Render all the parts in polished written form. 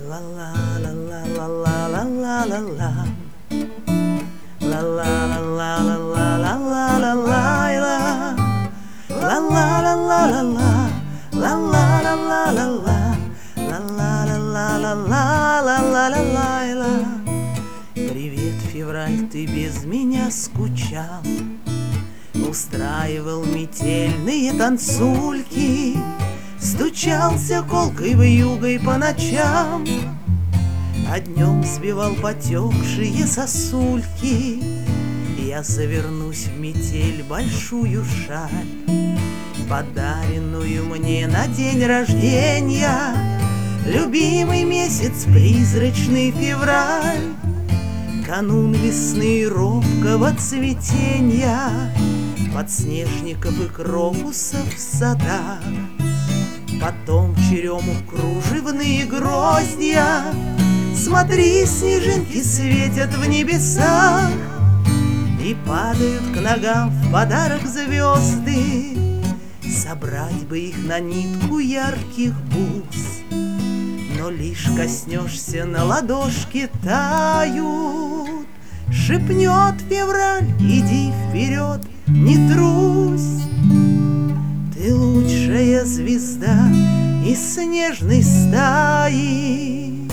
La la la la la la la la la la. La la la la la la la la la la. La la la la la la. La la la la la la. La la la la la la la la la la. Привет, февраль, ты без меня скучал, устраивал метельные танцульки, стучался колкой вьюгой по ночам, а днем сбивал потекшие сосульки. Я завернусь в метель большую шаль, подаренную мне на день рождения. Любимый месяц, призрачный февраль, канун весны и робкого цветенья, подснежников и крокусов в садах. Потом черемух кружевные гроздья, смотри, снежинки светят в небесах и падают к ногам в подарок звезды. Собрать бы их на нитку ярких бус, но лишь коснешься, на ладошке тают. Шепнет февраль: иди вперед, не трусь, ты лучшая звезда из снежной стаи.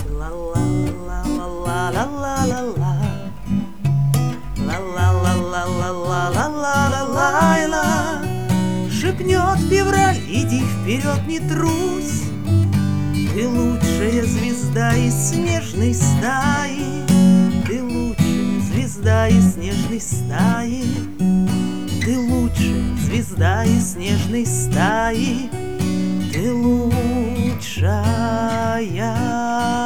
Ла-ла-ла-ла-ла-ла-ла-ла. Ла-ла-ла-ла-ла-ла-ла-ла-ла. Шепнет февраль: иди вперед, не трусь, ты лучшая звезда из снежной стаи. Ты лучшая звезда из снежной стаи. Ты лучшая звезда из снежной стаи. Ты лучшая.